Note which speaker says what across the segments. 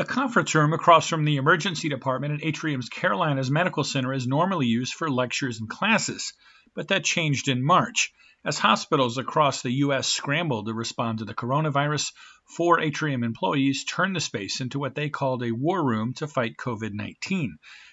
Speaker 1: A conference room across from the emergency department at Atrium's Carolinas Medical Center is normally used for lectures and classes, but that changed in March. As hospitals across the U.S. scrambled to respond to the coronavirus, 4 Atrium employees turned the space into what they called a war room to fight COVID-19.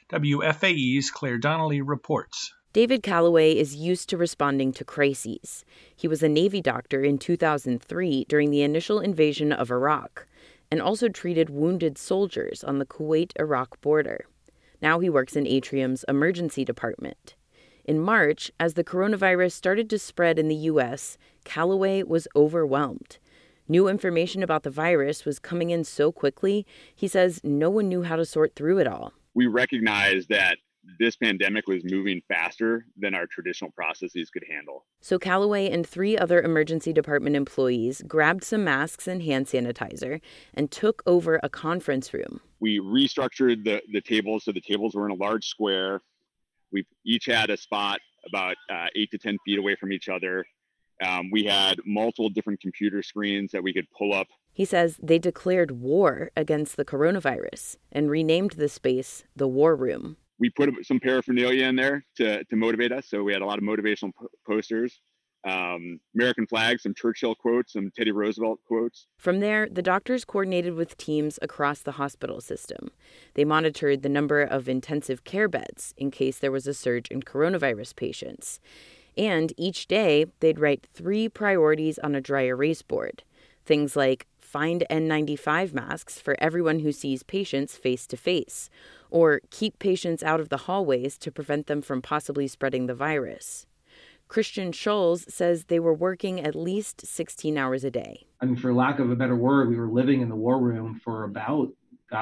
Speaker 1: WFAE's Claire Donnelly reports.
Speaker 2: David Calloway is used to responding to crises. He was a Navy doctor in 2003 during the initial invasion of Iraq, and also treated wounded soldiers on the Kuwait-Iraq border. Now he works in Atrium's emergency department. In March, as the coronavirus started to spread in the U.S., Calloway was overwhelmed. New information about the virus was coming in so quickly, he says no one knew how to sort through it all.
Speaker 3: We recognized that this pandemic was moving faster than our traditional processes could handle.
Speaker 2: So Calloway and 3 other emergency department employees grabbed some masks and hand sanitizer and took over a conference room.
Speaker 3: We restructured the tables, so the tables were in a large square. We each had a spot about 8 to 10 feet away from each other. We had multiple different computer screens that we could pull up.
Speaker 2: He says they declared war against the coronavirus and renamed the space the War Room.
Speaker 3: We put some paraphernalia in there to motivate us. So we had a lot of motivational posters, American flags, some Churchill quotes, some Teddy Roosevelt quotes.
Speaker 2: From there, the doctors coordinated with teams across the hospital system. They monitored the number of intensive care beds in case there was a surge in coronavirus patients. And each day, they'd write 3 priorities on a dry erase board. Things like find N95 masks for everyone who sees patients face to face, or keep patients out of the hallways to prevent them from possibly spreading the virus. Christian Scholes says they were working at least 16 hours a day.
Speaker 4: I mean, for lack of a better word, we were living in the war room for about,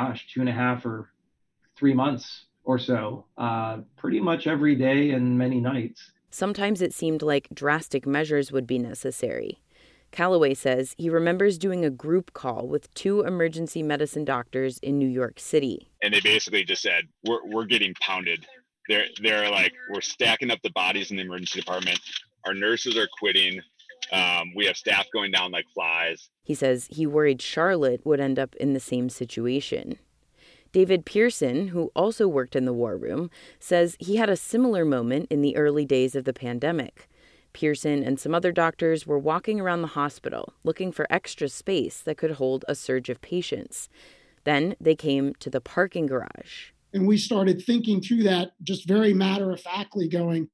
Speaker 4: 2.5 or 3 months or so, pretty much every day and many nights.
Speaker 2: Sometimes it seemed like drastic measures would be necessary. Calloway says he remembers doing a group call with 2 emergency medicine doctors in New York City.
Speaker 3: And they basically just said, we're getting pounded. They're like, we're stacking up the bodies in the emergency department. Our nurses are quitting. We have staff going down like flies.
Speaker 2: He says he worried Charlotte would end up in the same situation. David Pearson, who also worked in the war room, says he had a similar moment in the early days of the pandemic. Pearson and some other doctors were walking around the hospital looking for extra space that could hold a surge of patients. Then they came to the parking garage.
Speaker 5: And we started thinking through that just very matter-of-factly going,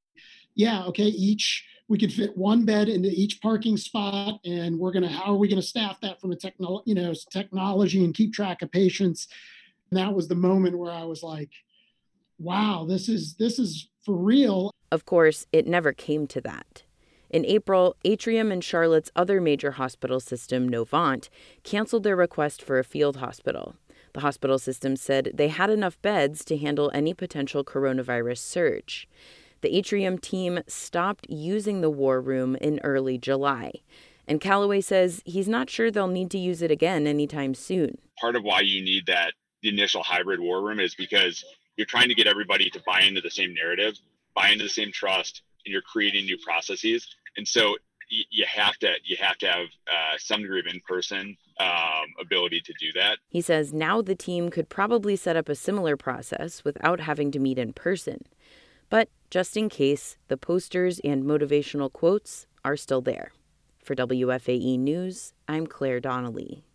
Speaker 5: we could fit 1 bed into each parking spot, and how are we going to staff that from a technology and keep track of patients? And that was the moment where I was like, wow, this is for real.
Speaker 2: Of course, it never came to that. In April, Atrium and Charlotte's other major hospital system, Novant, canceled their request for a field hospital. The hospital system said they had enough beds to handle any potential coronavirus surge. The Atrium team stopped using the war room in early July. And Calloway says he's not sure they'll need to use it again anytime soon.
Speaker 3: Part of why you need the initial hybrid war room is because you're trying to get everybody to buy into the same narrative, buy into the same trust, and you're creating new processes. And so you have to have some degree of in-person ability to do that.
Speaker 2: He says now the team could probably set up a similar process without having to meet in person. But just in case, the posters and motivational quotes are still there. For WFAE News, I'm Claire Donnelly.